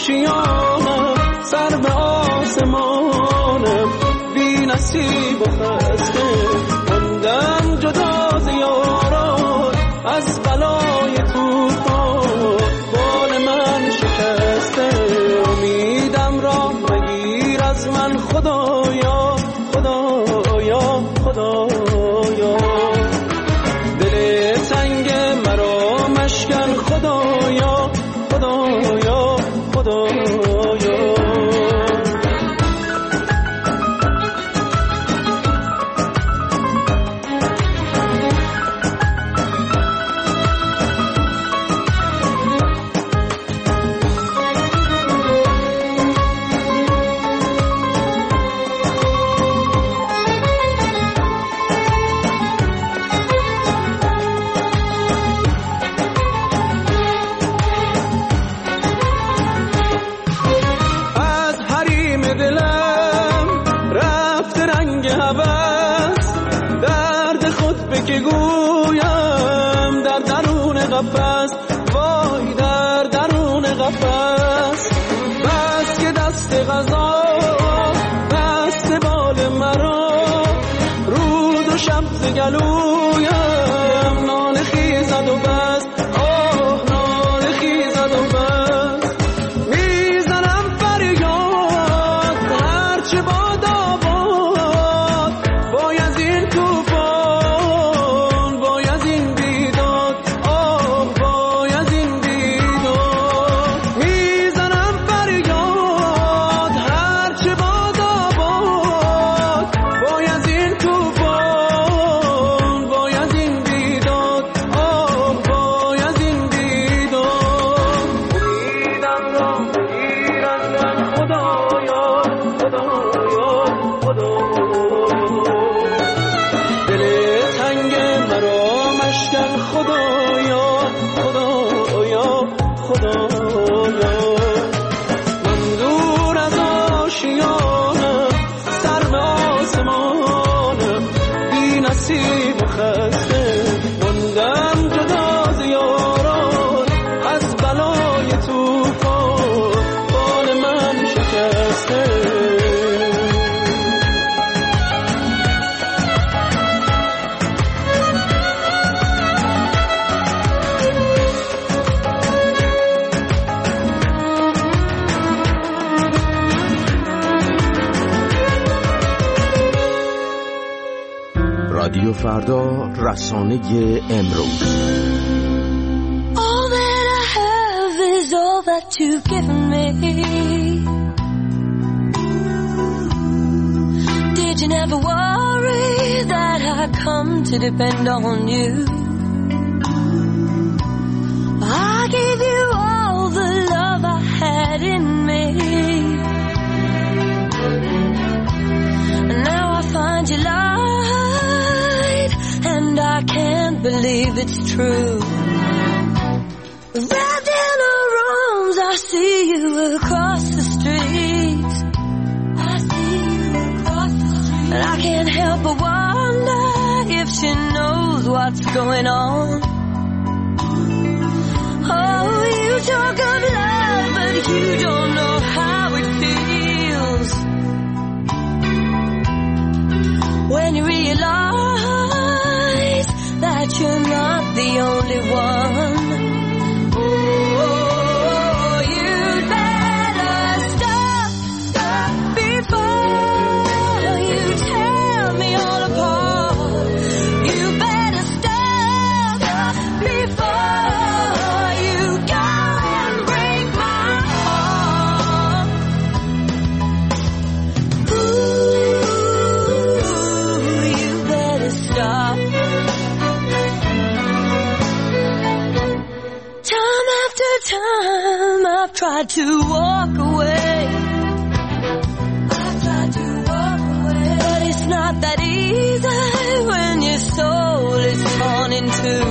آشیانم، سر به آسمانم، بی نصیب و خسته موندم جدا ز یاران، از بلای طوفان بال من شکسته. امیدم را مگیر از من خدایا، خدایا، خدایا. دل تنگ مرا مشکن خدایا، خدایا، خدایا. گویم در درون قفس، وای در درون قفس. بس که دست غذا دست بال مرا، روز و شب ز گلویم نان خیزد و بس، آه نان خیزد و بس. میزنم فریاد هرچه باد آباد، وای از این طوفان، رادیو فردا، رسانه امروز. All that I have is all that you've given me. Did you never worry that I'd come to depend on you? I gave you all the love I had in me, and now I find you lied, and I can't believe it's true. Wrapped in her arms, I see you across the street. I see you across the street, and I can't help but wonder if she knows what's going on. Oh, you talk of love, but you don't know how it feels when you realize that you're not the only one. Tried to walk away. I've tried to walk away, but it's not that easy when your soul is torn in two.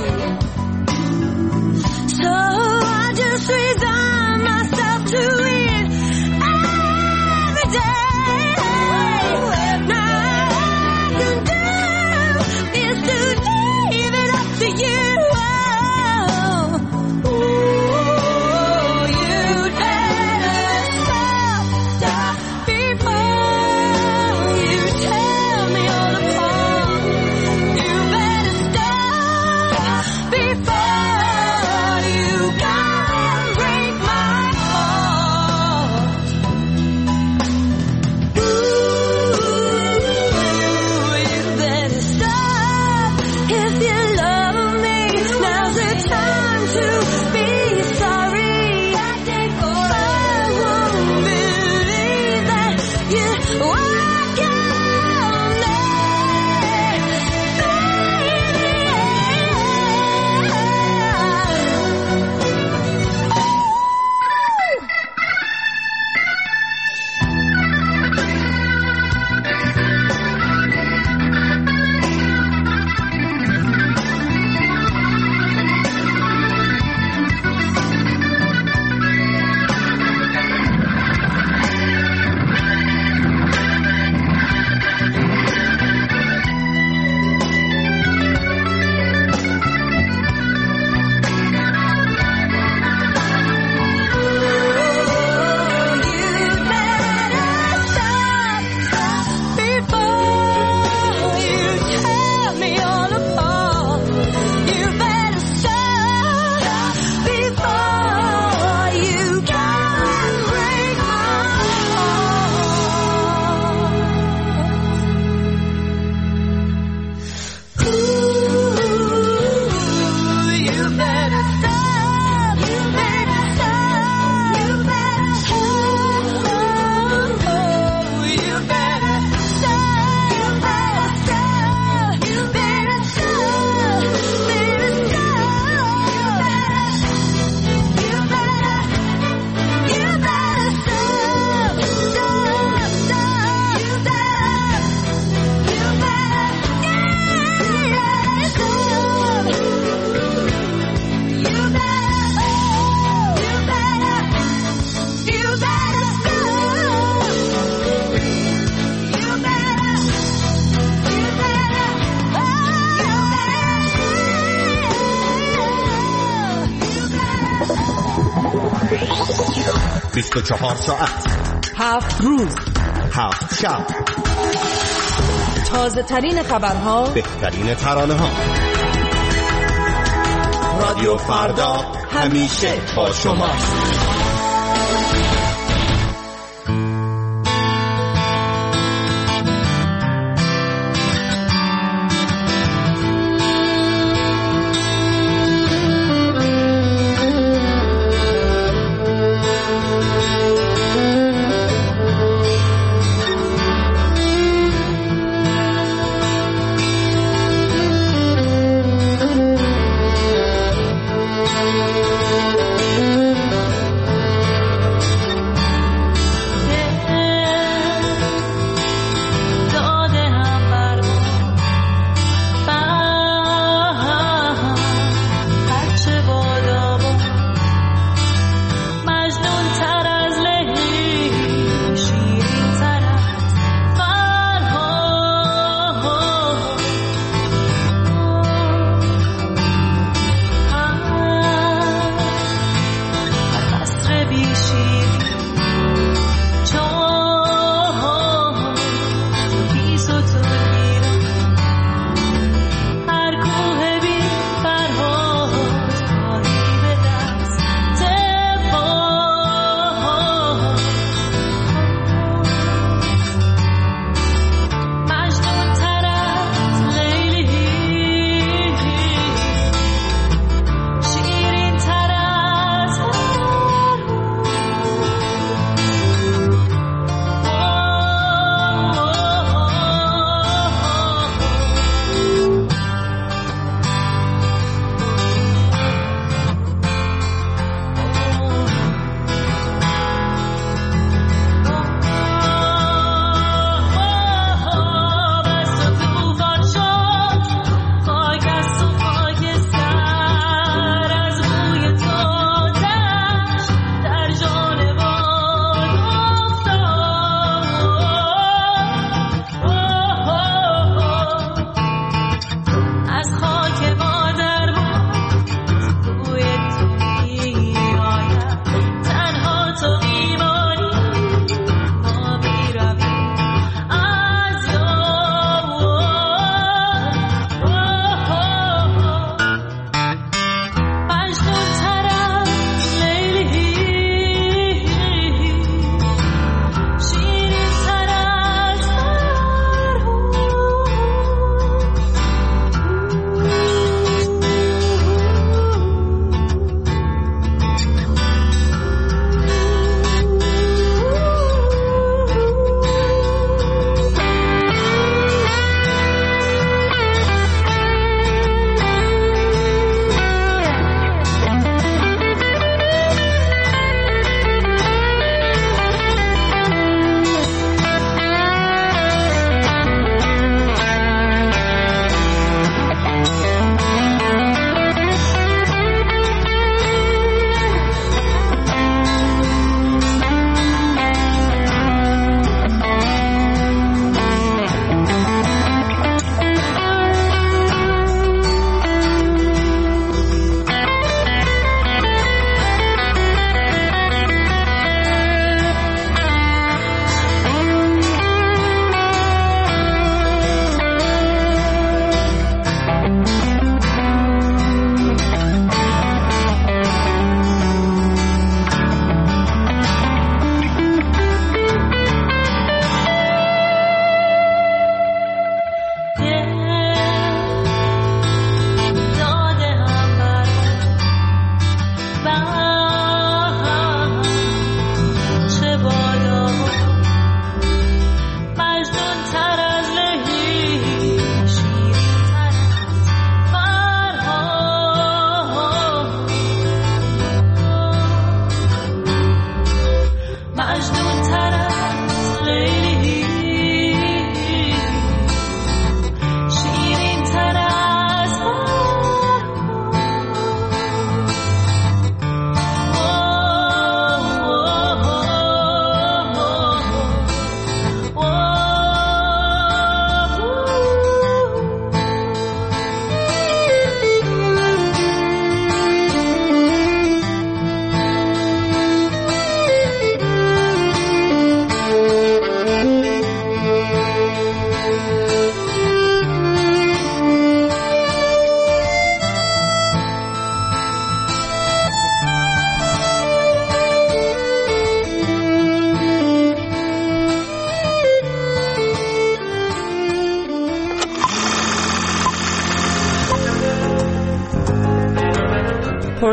So I just resign myself to it every day. Now all I can do is to leave it up to you. 24 ساعت 7 روز 7 شب. تازه ترین خبرها، بهترین ترانه ها. رادیو فردا همیشه با شماست.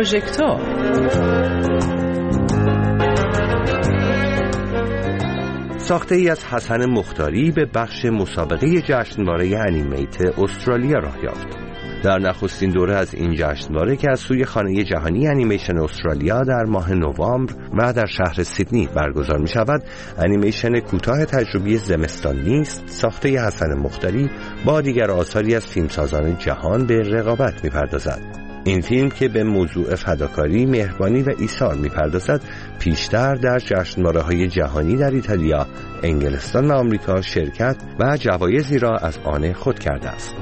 پروژکتور. ساخته ای از حسن مختاری به بخش مسابقه جشنواره انیمیت استرالیا راه یافت. در نخستین دوره از این جشنواره که از سوی خانه جهانی انیمیشن استرالیا در ماه نوامبر و در شهر سیدنی برگزار می شود، انیمیشن کوتاه تجربی زمستان نیست ساخته ی حسن مختاری با دیگر آثاری از فیلمسازان جهان به رقابت می پردازد. این فیلم که به موضوع فداکاری، مهربانی و ایثار می‌پردازد، پیشتر در جشنواره‌های جهانی در ایتالیا، انگلستان و آمریکا شرکت و جوایزی را از آن خود کرده است.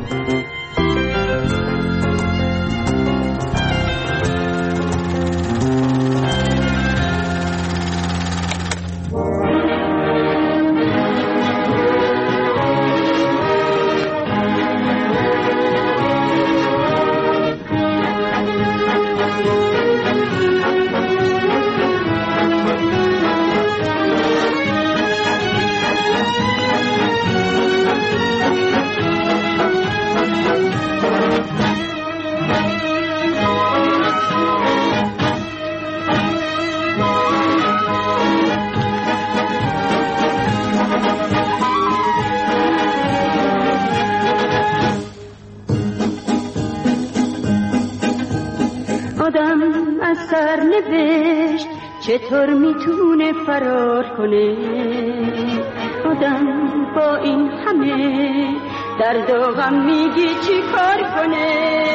سرنوشت چطور میتونه فرار کنه؟ آدم با این همه درد و غم میگی چی کار کنه؟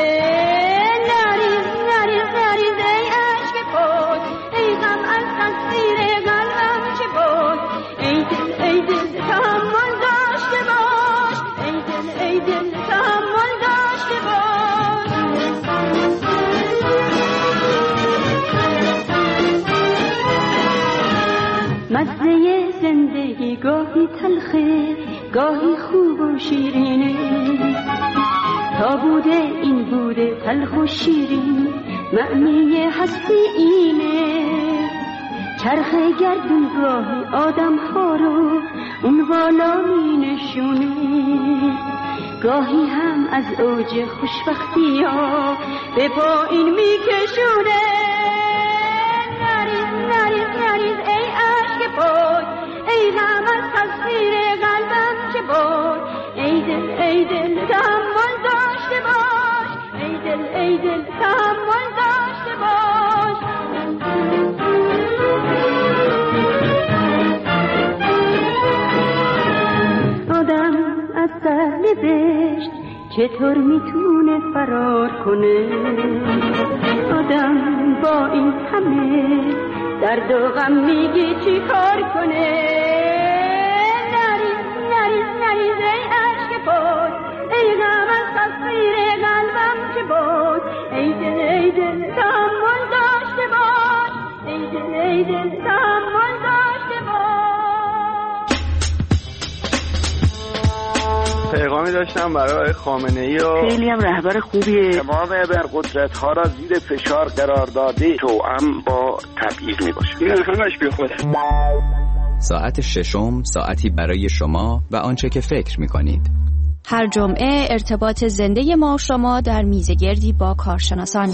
نریز نریز نریز ای عشق پاک، ای غم از تصویر قلبم چه بود؟ ای دل تحمل داشته باش، ای دل تحمل داشته باش. مزه زندگی گاهی تلخه گاهی خوب و شیرینه، تا بوده این بوده تلخ و شیرین، معنی هستی اینه. چرخ گردون گاهی آدم ها رو اون بالا می نشونه، گاهی هم از اوج خوشبختی ها به پایین می کشونه. نریز نریز نریز ای عشق پاک، ای غم از تصویر قلبم چه بود؟ ای دل تحمل داشته باش، ای دل تحمل داشته باش. آدم از سرنوشت چطور میتونه فرار کنه؟ آدم با این همه درد و غم میگی چی کار کنه؟ نریز نریز نریز ای عشق پاک، ای غم از تصویر قلبم چه بود؟ ای دل تحمل داشته باش، ای دل تحمل داشته باش. پیغامی داشتم برای خامنه‌ای و خیلی هم رهبر خوبیه، تمام ابرقدرت‌ها را زیر فشار قرار داده، توأم با تبعیض میباشه. این همش بیخوده. ساعت ششم، ساعتی برای شما و آنچه که فکر میکنید. هر جمعه ارتباط زنده ما و شما در میزگردی با کارشناسان.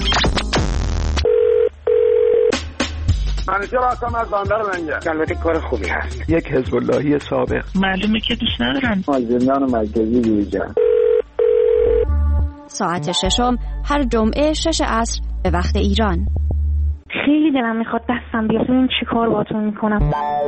منیجر هستم از بندر منجر. البته کار خوبی هست. یک حزب اللهی سابق. معلومه که دوست ندارن. از زندان مرکزی بیرون. ساعت ششم هر جمعه 6 عصر به وقت ایران. خیلی دلم میخواد دستم بیاد ببینم چی کار باهاتون میکنم.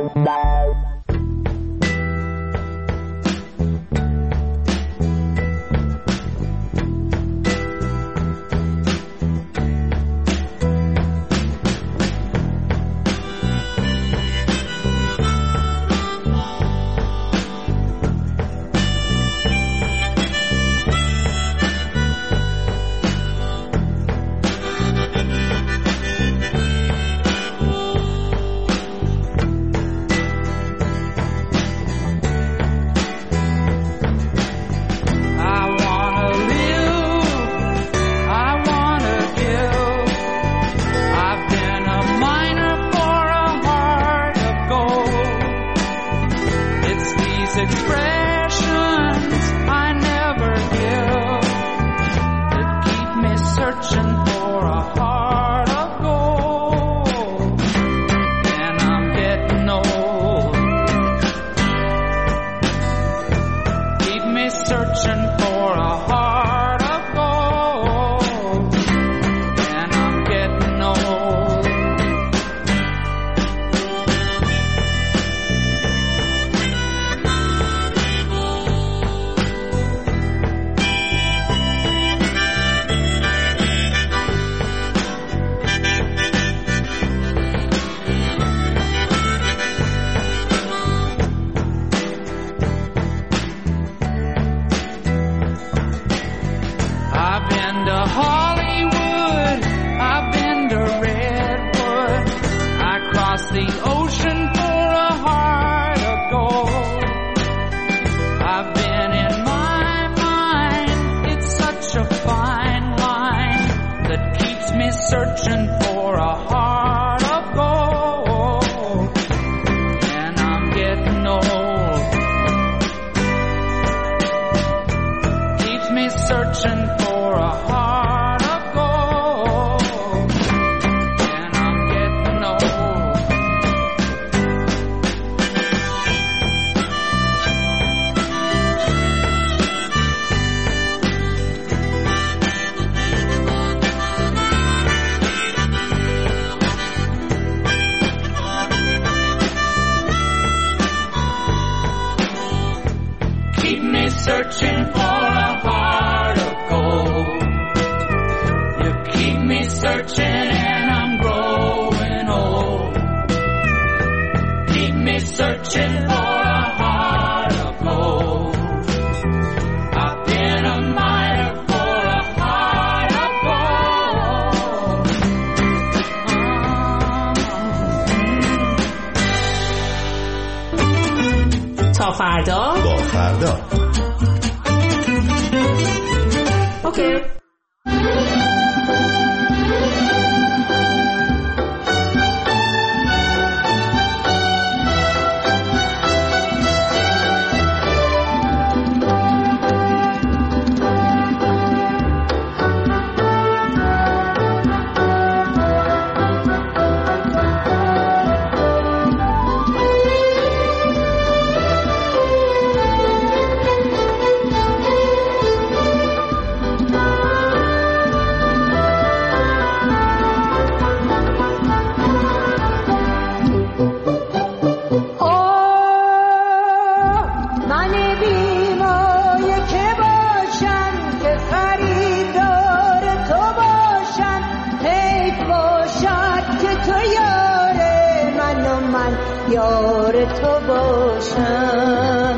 Expressions I never give that keep me searching for a heart of searching for a heart of gold, and I'm getting old. Keeps me searching for a heart of gold, and I'm getting old. Keep me searching for a heart of gold. You keep me searching and I'm growing old. Keep me searching for a heart of gold. I've been a miner for a heart of gold. تا فردا با فردا. اوکی. یار تو باشم.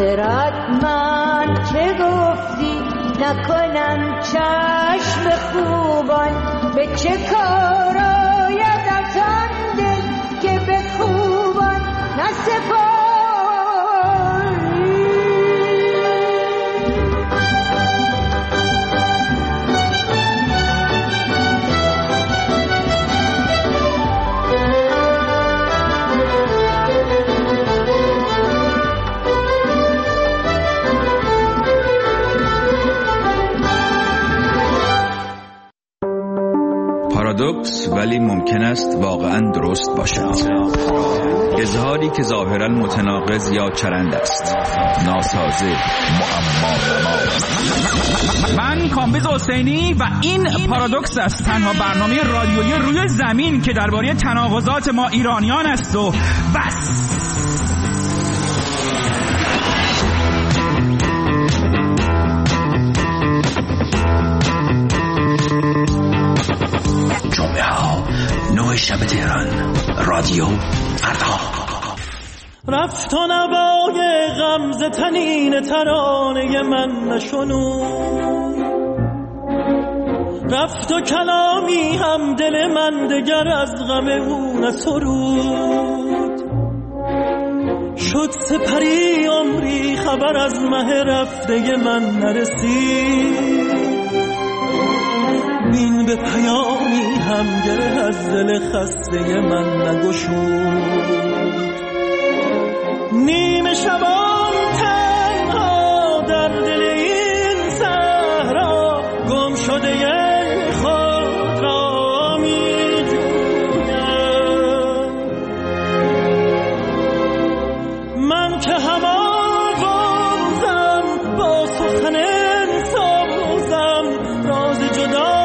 خردمند که گفتی نکنم چشم خوبان، به چه کار آیدت آن دل که به خوبان نسپاری. پارادوکس ولی ممکن است واقعا درست باشد. اظهاری که ظاهرا متناقض یا چرند است، ناسازه، معما. من کامبیز حسینی و این پارادوکس است، تنها برنامه رادیویی روی زمین که درباره تناقضات ما ایرانیان است و بس. جمعه ها 9 شب تهران، رادیو فردا. رفت و نوای غمزه تنین ترانه من نشنود، رفت و کلامی هم دل من دگر از غم او نسرود. شد سپری عمری خبر از مه رفته من نرسید، این به پیامی هم گره از دل خسته من نگشود. نیمه شبان تنها در دل این صحرا، گم شده خود را می جویم. من که هم آوازم با سخن سازم، راز جدا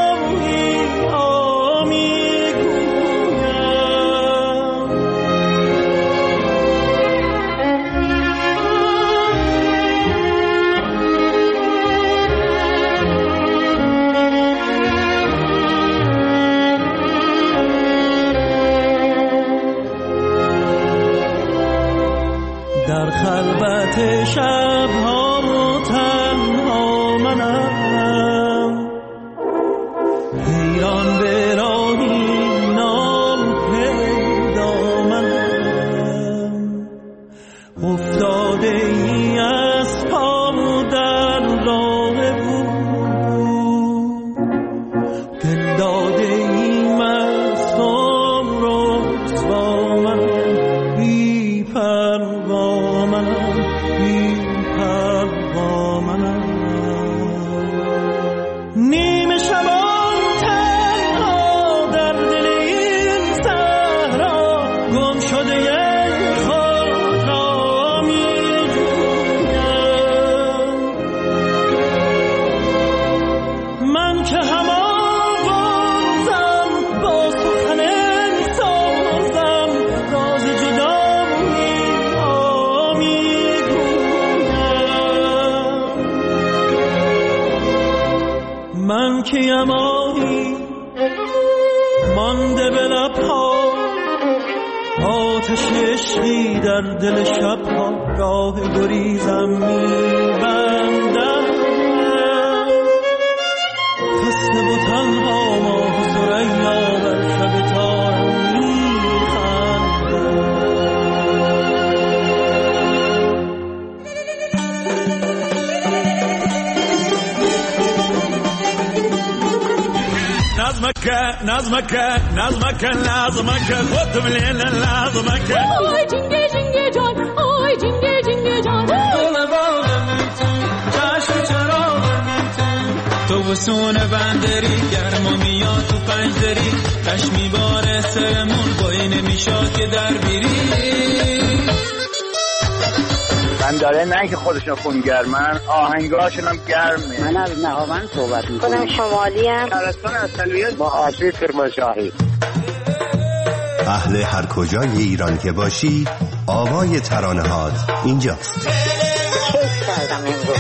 در خلوت شب‌ها تنها منم، حیران به راهی نام پیدا منم. افتاده ای از پا در راه بود، دل داده ای مستم رسوا منم، بی پروا منم، بی پروا منم. نیمه شبان تنها در دل این صحرا، گم شده خود را می جویم. من که هم آوازم با سخن سازم، راز جدا من که یمانی مانده به لبها، آتش عشقی در دل شبها، راه گریزم میبندم. خسته و تنها ماه و ثریا بر شب تارم میخندم. نظمك خد من هنا نظمك. آی جنگه جنگه جان، آی جنگه جنگه جان. چشم چراغ تو وسون بندری، گرما میاد تو پنجدری، چشمی باره سرمون بایی نمیشاد که در بیری. من داره نه که خودشون خونگرمن، آهنگاشون هم گرمه. من از نهاوند صحبت میکنم. خودم شمالی ام. ترستان اصلیت با آسی کرمانشاهی. اهل هر کجای ایران که باشی، آوای ترانه‌هات اینجاست. کیف کردم امروز.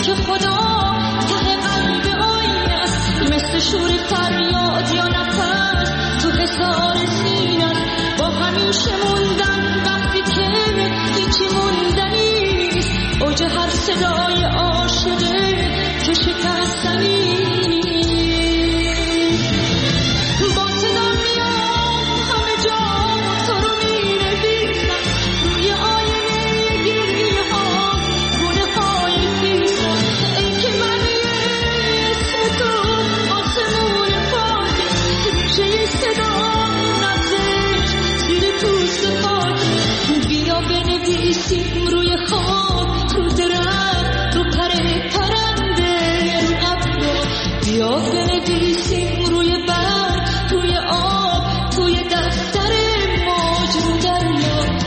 که خدا ته قلب آینه است، مثل شور فریاد یا نفس تو حصار سینه است. با همیشه موندن وقتی که هیچی موندنیست، اوج هر صدای عاشقه که شکستنی. با صدا میام همه جا تو رو می‌نویسم، روی آینه گریه ها گونه های خیسم. ای که من اسم تو آسمون پاک، ریشه صدا نزدش زیر پوست خاک. بیا بنویسیم روی خاک، رو درخت، رو پر پرنده، رو ابر. بیا بنویسیم روی برگ، روی آب، توی دفتر موج، رو دریا.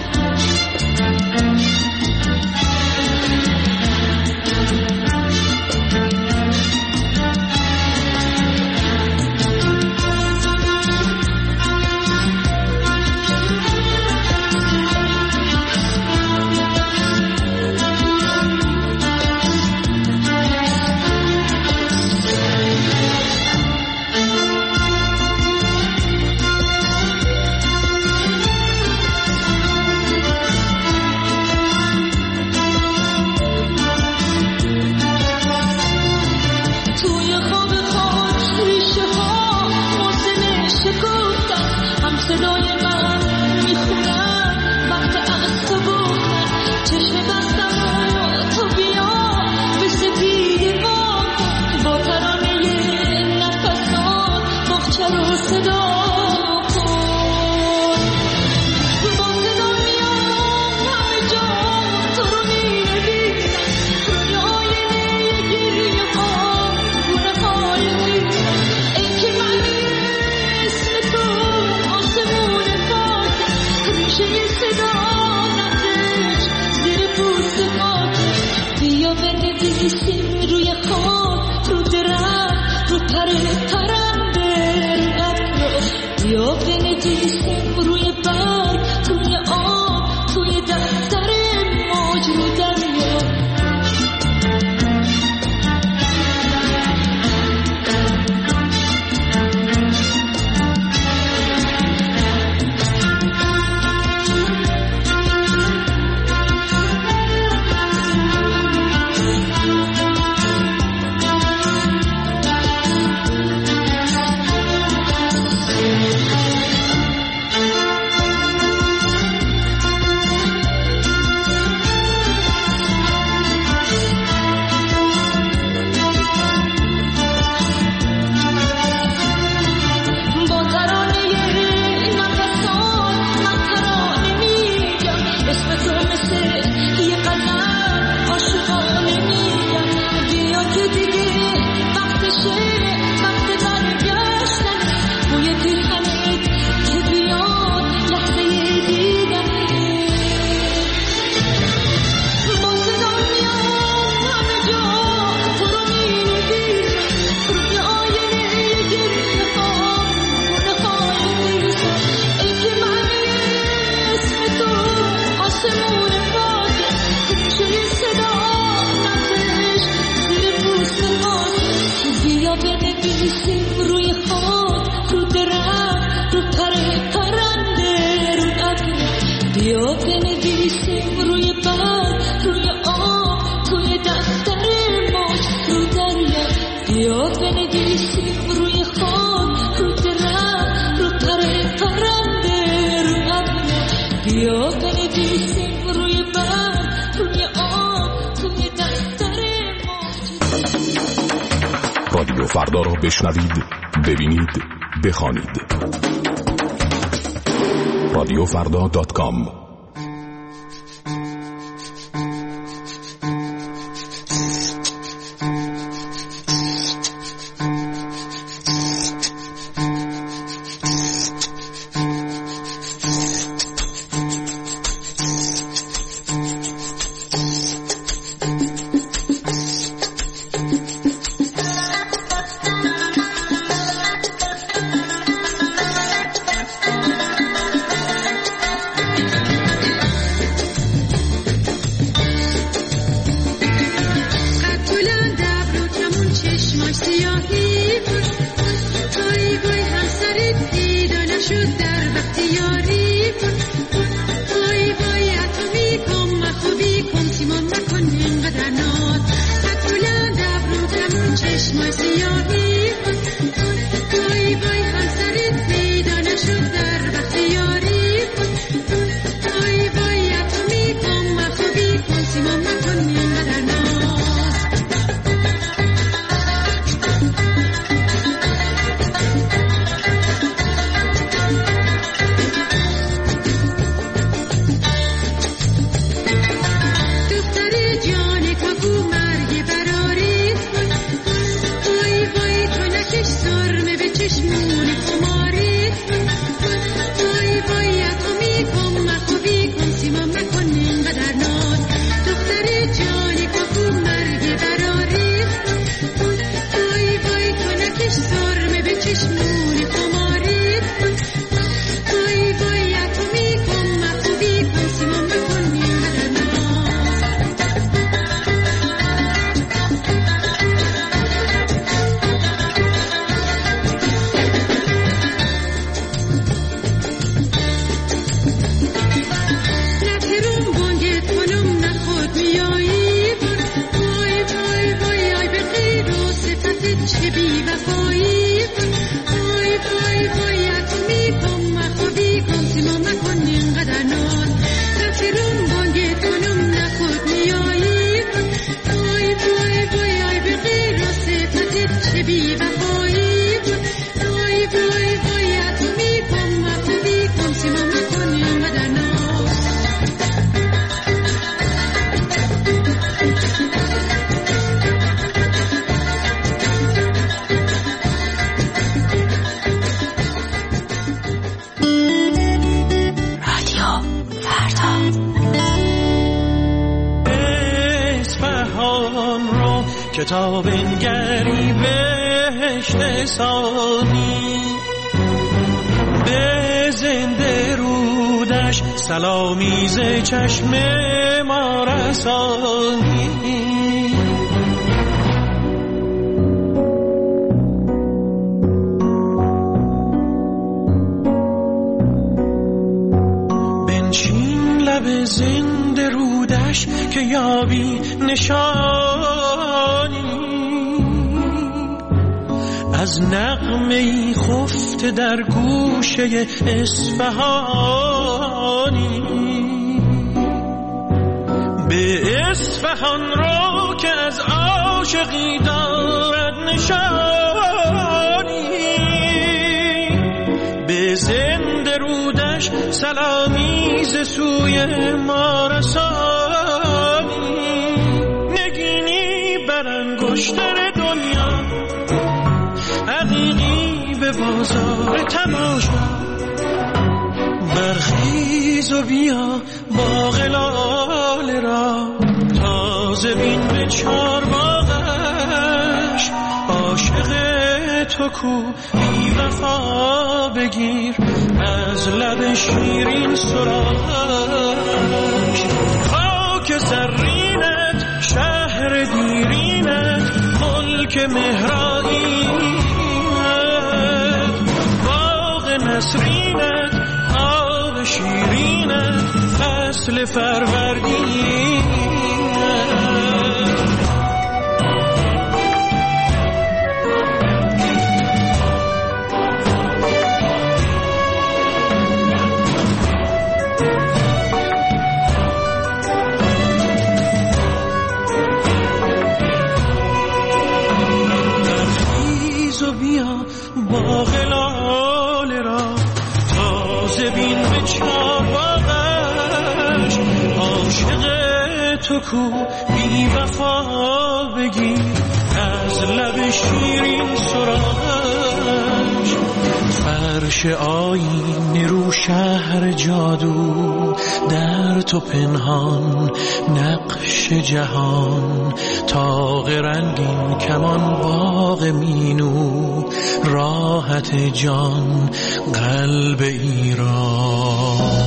توی خواب خاک ریشه ها موسم شکفتن، هم صدای من میخونن وقت از تو گفتن. چشم بستم و تو بیا به سپید ما کن، با ترانه نفسات باغچه رو صدا کن. با صدا میام همه جا تو رو می‌نویسم، روی آینه گریه ها گونه های خیسم. ای که من اسم تو آسمون پاک، ریشه صدا نزدش زیر پوست خاک. بیا بنویسیم روی خاک، رو درخت، رو پر پرنده، رو ابر. بیا بنویسیم روی برگ، توی آب، توی دفتر موج، رو دریا. با ترانه نفسات من ترانه میگم، اسم تو مثل یه قلم عاشقانه میگم. بیا که دیگه وقتشه، وقت برگشتن، بوی پیرهنت که بیاد لحظه دیدنه. با صدا میام همه جا تو رو می‌نویسم، روی آینه گریه ها گونه های خیسم. ای که من اسم تو آسمون پاک، ریشه صدا نزدش زیر پوست خاک. بیا بنویسیم روی خاک، رو درخت، رو پر پرنده، رو ابر. بیا بنویسیم روی برگ، روی آب، توی دفتر موج، رو دریا. بیا بنویسیم روی خاک، رو درخت، رو پر پرنده، رو ابر. بیا بنویسیم روی برگ، روی آب، توی دفتر موج. رادیو فردا را بشنوید، ببینید، بخوانید. radiofrda.com بی وفایی وای وای وای اتمی کن مخوابی کن سیما مکن اینقدر ناز رفتی روم بانگه کنم نخود میایی وای وای وای آی به غیر و صفتت چه بی وفایی وای وای وای اتمی کن مخوابی کن سیما مکن اینقدر ناز کتاب انگری بهشت ثانی به زنده رودش سلامیز چشم ما رسانی بنشین لب زنده رودش که یابی نشانی از نغمه‌ای خفته در گوشه اصفهانی به اصفهان رو که از عاشقی دارد نشانی به زنده رودش سلامی ز سوی ما رسانی نگینی بر انگشتر دنیا عقیقی به بازار تماشا برخیز و بیا باغ لاله را تازه بین به چار باغش عاشق تو کو بی وفا بگیر از لب شیرین سراغش خاک زرینت شهر دیرینت ملک مهرائینت باغ نسرینت آب شیرینت فصل فروردینت باغ لاله را تازه بین به چار باغش عاشق تو کو بی وفا بگیر از لب شیرین سراغش فرش آیینه رو شهر جادو در تو پنهان نقش جهان تاق رنگین کمان باغ مینو راحت جان قلب ایران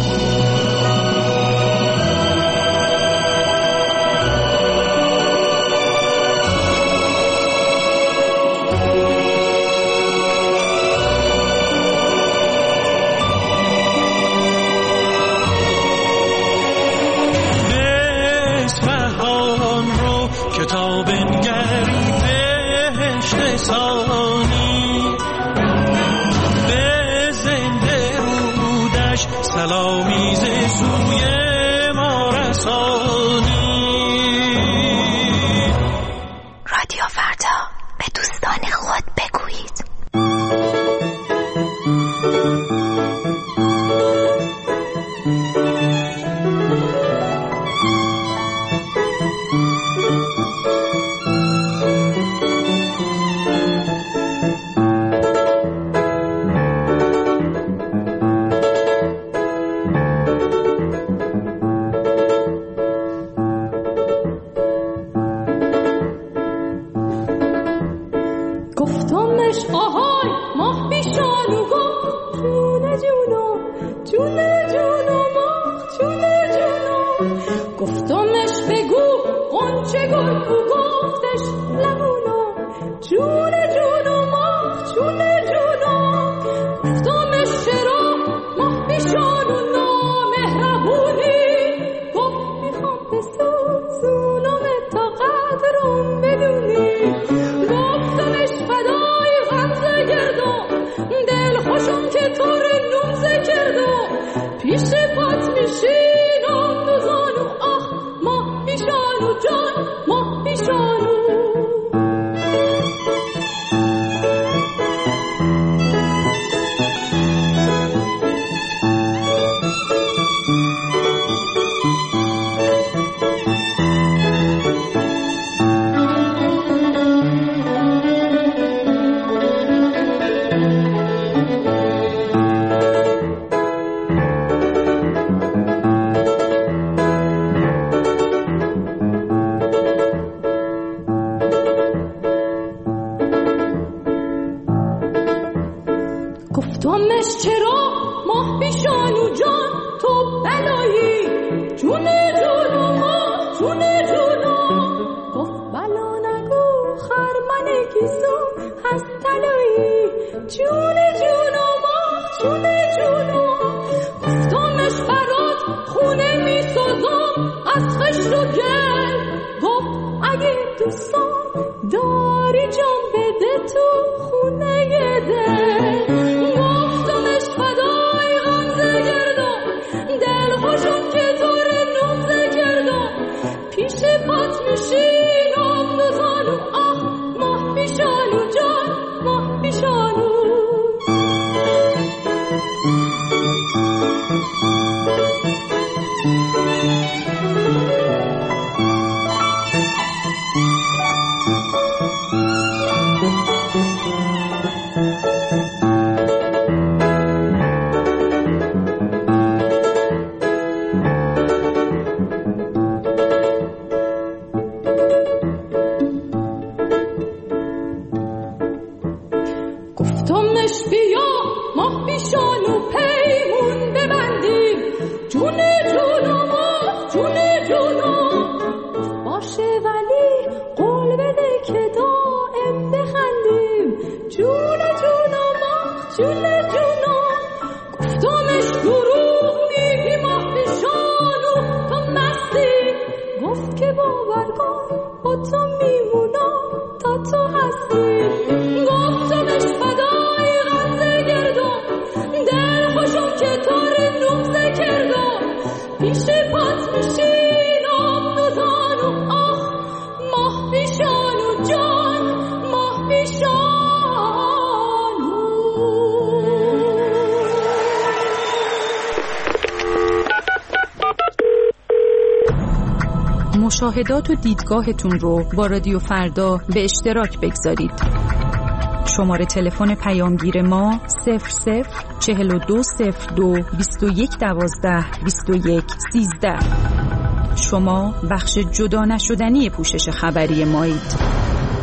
کتاب انگری بهشت ثانی به زنده رودش سلامیز سوی ما رسانی رادیو فردا به دوستان خود بگویید گفتمش فدا گفتمش چرا ماه پیشانو جان تو بلایی جون جونو ماه جون جونو گفت بلا نگو خرمن گیسو هست تلایی جون جونو ماه جون جونو گفتمش برات خونه می سازم از خشت و گل گفت اگه دوستان داری جان بده تو خونه دل گفتمش فدای غمزه گردم دل خوشم که طور نمزه گردم پیش پات میشینم نزانو آه ماه پیشانو جان ماه پیشانو گفتمش بیا ماه پیشانو پیمون ببندیم جون جونو ماه جون جونو باشه ولی قول بده که دائم بخندیم جون جونو ماه جون جونو گفتمش دروغ میگی ماه پیشانو تو مستی گفت که باور کن با تو میمونم تا تو هستی گفتمش فدای غمزه گردم دل خوشم که طور نمزه کردم پیش پات میشینم نزانو آه ماه پیشانو جان ماه پیشانو مشاهدات و دیدگاهتون رو با رادیو فردا به اشتراک بگذارید. شماره تلفن پیامگیر ما 004202 2112 2113. شما بخش جدا نشدنی پوشش خبری مایید.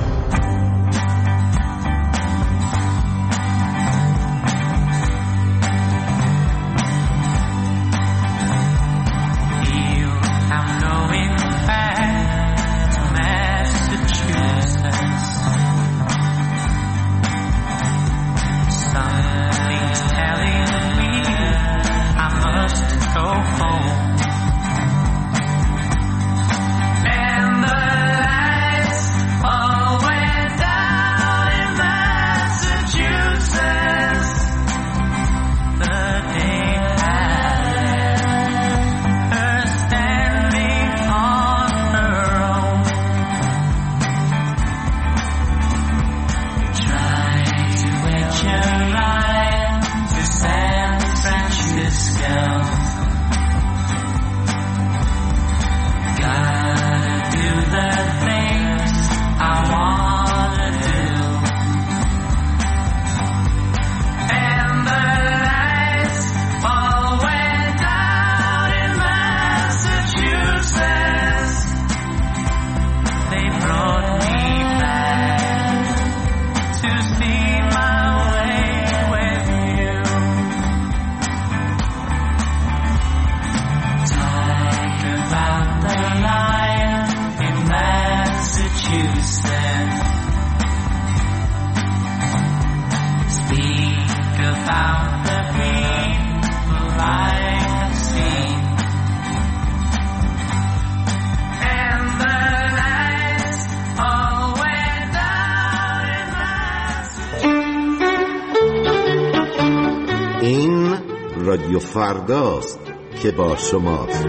این رادیو فرداست که با شماست.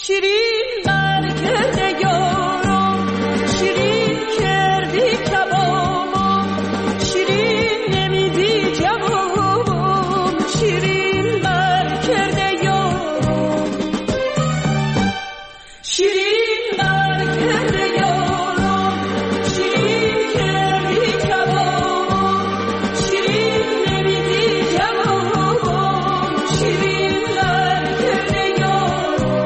شیرین بر کرده یارم، شیرین کردی کبابم، شیرین نمیدی جوابم، شیرین بر کرده یارم، شیرین بر کرده یارم، شیرین کردی کبابم، شیرین نمیدی جوابم، شیرین بر کرده یارم.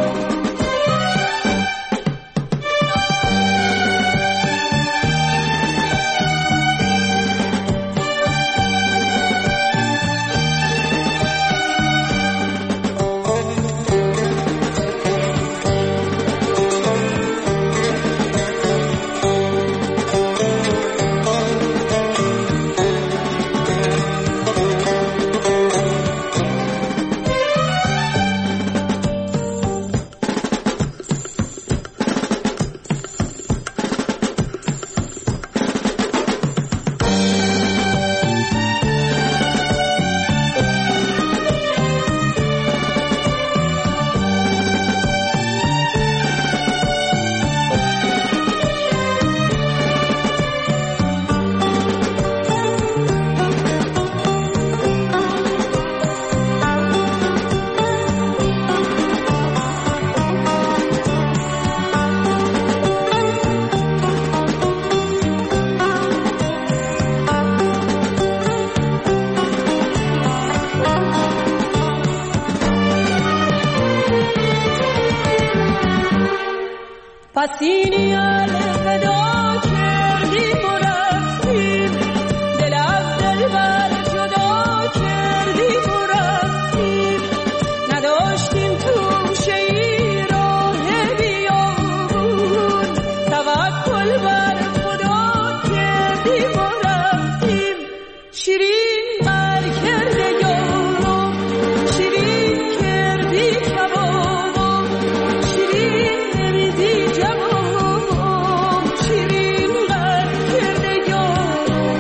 پسینی الوداع کردیم و رفتیم، دل از دلبر جدا کردیم و رفتیم، نداشتیم توشه ای راه بیابون، توکل بر خدا کردیم و رفتیم. شیرین بر کرده یارم، شیرین کردی کبابم، شیرین نمیدی جوابم، شیرین بر کرده یارم،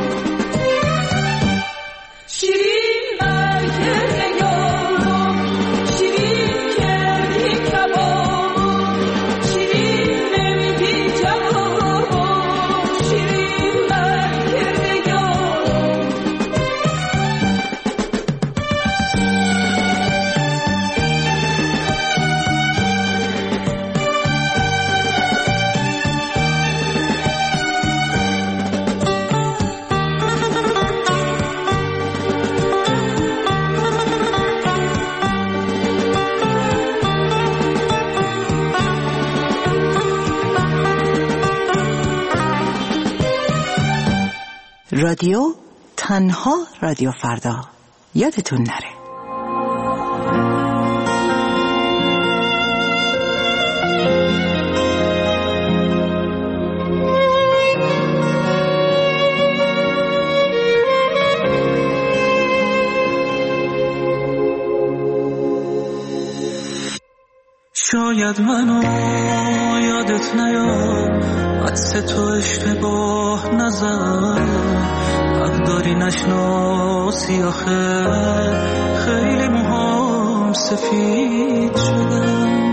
شیرین بر کرده یارم، شیرین کردی کبابم، شیرین نمیدی جوابم، شیرین بر کرده یارم. رادیو تنها رادیو فردا، یادتون نره. شاید منو یادت نیاد، عکس تو اشتباه نزن، حق داری نشناسی آخه خیلی موهام سفید شدن،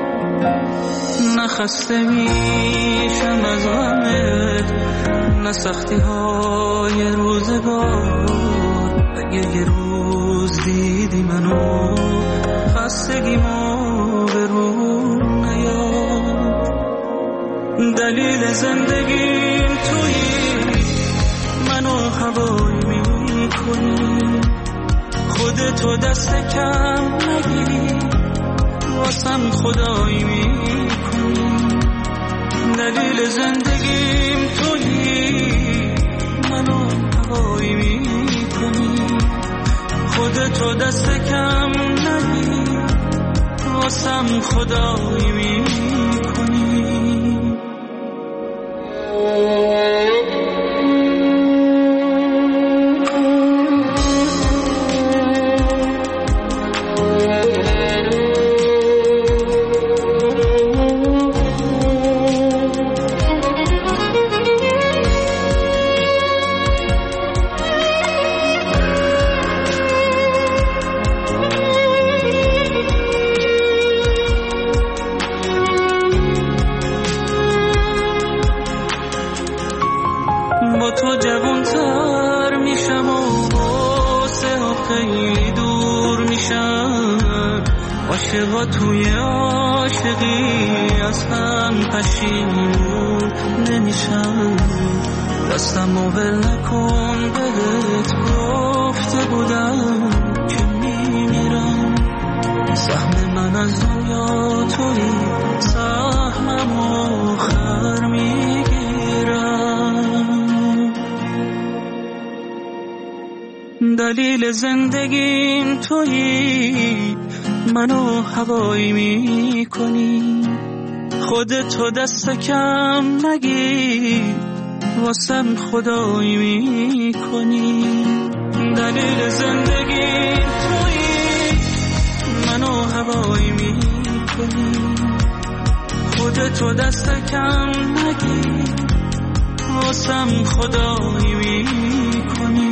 نخسته میشم از غمت، نه سختی های روزگار، اگه یه روز دیدی منو خستگیمو به رو نیاد، دلیل زندگیم تویی، منو هوایی میکنی، خودتو دست کم نگیری، واسم خدایی میکنی، دلیل زندگیم تویی، منو هوایی میکنی، خودتو دست کم نگیری، واسم خدایی میکنی. و جوانتر میشم و واسه ها خیلی دور میشم. عاشقا توی عاشقی از هم پشیمون نمیشم. دستمو ول نکن بهت گفته بودم که میمیرم. سهم من از دنیا توی سهمم آخر میگیرم. دلیل زندگیم تویی منو هوایی میکنی. خودتو دست کم نگیر واسم خدایی میکنی. دلیل زندگی تویی منو هوایی میکنی. خودتو دست کم نگیر واسم خدایی میکنی.